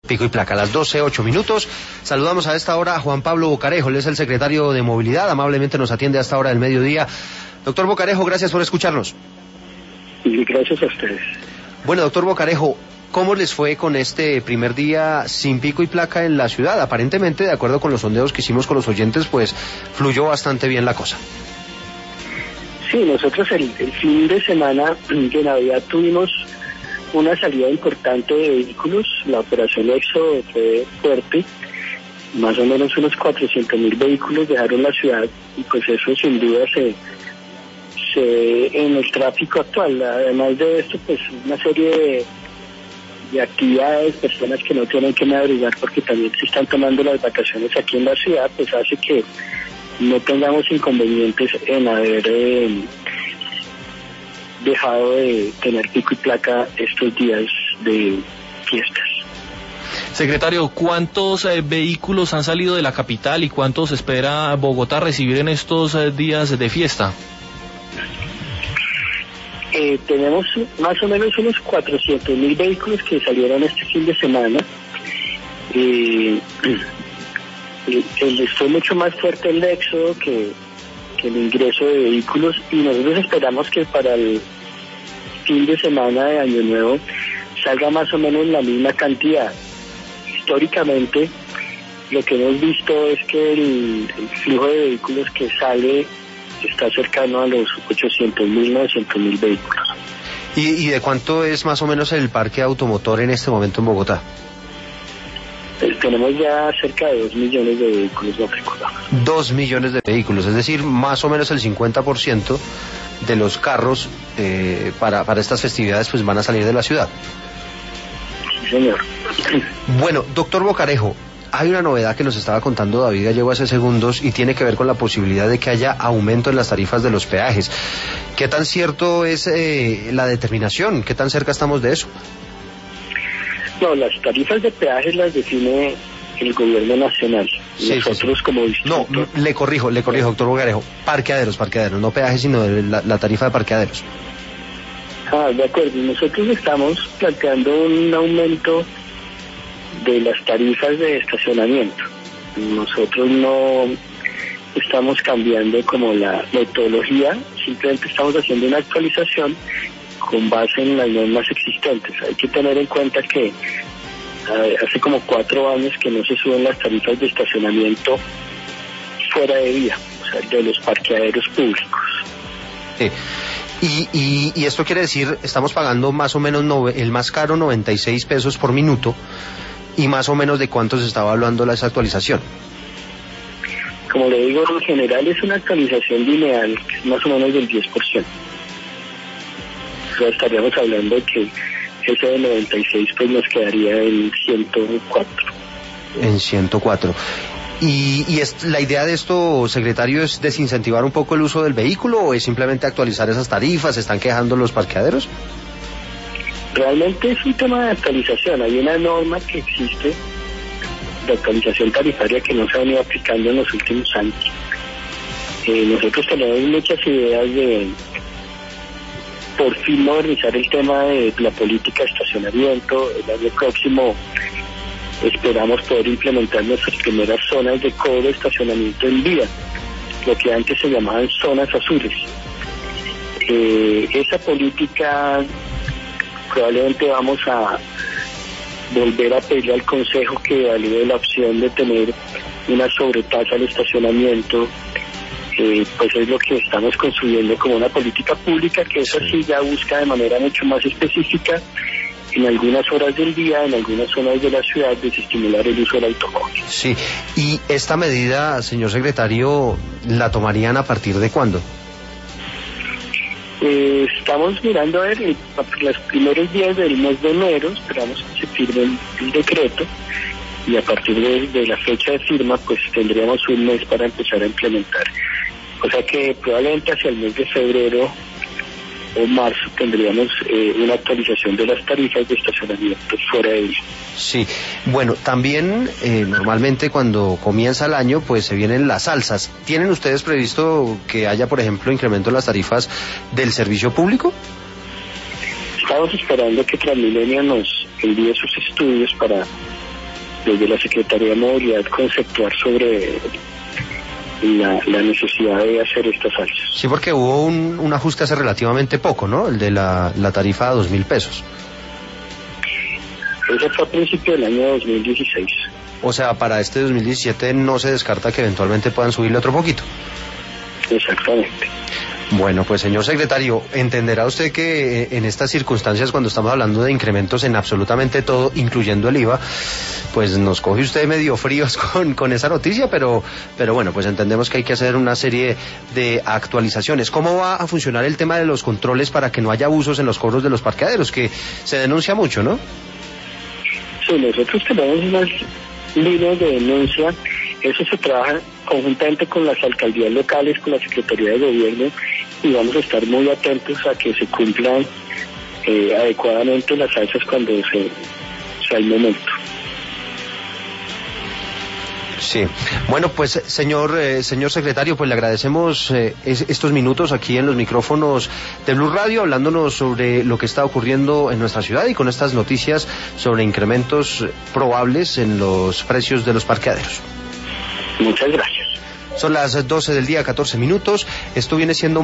Pico y placa, a las 12:08. Saludamos a esta hora a Juan Pablo Bocarejo, él es el secretario de Movilidad, amablemente nos atiende a esta hora del mediodía. Doctor Bocarejo, gracias por escucharnos. Y gracias a ustedes. Bueno, doctor Bocarejo, ¿cómo les fue con este primer día sin pico y placa en la ciudad? Aparentemente, de acuerdo con los sondeos que hicimos con los oyentes, pues fluyó bastante bien la cosa. Sí, nosotros el fin de semana de Navidad tuvimos una salida importante de vehículos. La operación Éxodo fue fuerte, más o menos unos 400.000 vehículos dejaron la ciudad, y pues eso sin duda se en el tráfico actual. Además de esto, pues una serie de actividades, personas que no tienen que madrugar porque también se están tomando las vacaciones aquí en la ciudad, pues hace que no tengamos inconvenientes en haber dejado de tener pico y placa estos días de fiestas. Secretario, ¿cuántos vehículos han salido de la capital y cuántos espera Bogotá recibir en estos días de fiesta? Tenemos más o menos unos 400.000 vehículos que salieron este fin de semana. Fue mucho más fuerte el éxodo que el ingreso de vehículos, y nosotros esperamos que para el fin de semana de Año Nuevo salga más o menos la misma cantidad. Históricamente lo que hemos visto es que el flujo de vehículos que sale está cercano a los 800.000, 900.000 vehículos. ¿Y de cuánto es más o menos el parque automotor en este momento en Bogotá? Tenemos ya cerca de 2 millones de vehículos matriculados. 2 millones de vehículos, es decir, más o menos el 50% de los carros para estas festividades pues van a salir de la ciudad. Sí, señor. Bueno, doctor Bocarejo, hay una novedad que nos estaba contando David Gallego hace segundos y tiene que ver con la posibilidad de que haya aumento en las tarifas de los peajes. ¿Qué tan cierto es la determinación? ¿Qué tan cerca estamos de eso? No, las tarifas de peajes las define el gobierno nacional. Sí, nosotros sí. como distrito... No, le corrijo, doctor Bocarejo. Parqueaderos, no peajes, sino la tarifa de parqueaderos. De acuerdo. Nosotros estamos planteando un aumento de las tarifas de estacionamiento. Nosotros no estamos cambiando como la metodología, simplemente estamos haciendo una actualización con base en las normas existentes. Hay que tener en cuenta que hace como 4 años que no se suben las tarifas de estacionamiento fuera de vía, o sea, de los parqueaderos públicos. Sí. Y esto quiere decir, estamos pagando más o menos el más caro 96 pesos por minuto, y más o menos de cuánto se estaba hablando esa actualización. Como le digo, en general es una actualización lineal, que es más o menos del 10%. O sea, estaríamos hablando de que ese de 96 pues nos quedaría en 104. En 104. ¿Y la idea de esto, secretario, es desincentivar un poco el uso del vehículo o es simplemente actualizar esas tarifas? ¿Se están quejando los parqueaderos? Realmente es un tema de actualización. Hay una norma que existe de actualización tarifaria que no se ha venido aplicando en los últimos años. Nosotros tenemos muchas ideas de por fin modernizar el tema de la política de estacionamiento. El año próximo esperamos poder implementar nuestras primeras zonas de cobro de estacionamiento en vía, lo que antes se llamaban zonas azules. Esa política probablemente vamos a volver a pedirle al Consejo que evalúe la opción de tener una sobretasa al estacionamiento. Pues es lo que estamos construyendo como una política pública, que eso sí ya busca de manera mucho más específica en algunas horas del día, en algunas zonas de la ciudad, desestimular el uso del automóvil. Sí, y esta medida, señor secretario, ¿la tomarían a partir de cuándo? Estamos mirando a ver los primeros días del mes de enero, esperamos que se firme el decreto, y a partir de la fecha de firma pues tendríamos un mes para empezar a implementar. O sea que probablemente hacia el mes de febrero o marzo tendríamos una actualización de las tarifas de estacionamiento fuera de vía. Sí, bueno, también normalmente cuando comienza el año pues se vienen las alzas. ¿Tienen ustedes previsto que haya, por ejemplo, incremento en las tarifas del servicio público? Estamos esperando que Transmilenio nos envíe sus estudios para desde la Secretaría de Movilidad conceptuar sobre la necesidad de hacer estas alzas. Sí, porque hubo un ajuste hace relativamente poco, ¿no? El de la tarifa a 2.000 pesos. Eso fue a principio del año 2016. O sea, para este 2017 no se descarta que eventualmente puedan subirle otro poquito. Exactamente. Bueno, pues señor secretario, entenderá usted que en estas circunstancias, cuando estamos hablando de incrementos en absolutamente todo, incluyendo el IVA, pues nos coge usted medio fríos con esa noticia, pero bueno, pues entendemos que hay que hacer una serie de actualizaciones. ¿Cómo va a funcionar el tema de los controles para que no haya abusos en los cobros de los parqueaderos, que se denuncia mucho, ¿no? Sí, nosotros tenemos unas líneas de denuncia. Eso se trabaja conjuntamente con las alcaldías locales, con la Secretaría de Gobierno, y vamos a estar muy atentos a que se cumplan adecuadamente las alzas cuando sea el momento. Sí. Bueno, pues señor secretario, pues le agradecemos estos minutos aquí en los micrófonos de Blue Radio, hablándonos sobre lo que está ocurriendo en nuestra ciudad y con estas noticias sobre incrementos probables en los precios de los parqueaderos. Muchas gracias. Son las 12 del día, 14 minutos. Esto viene siendo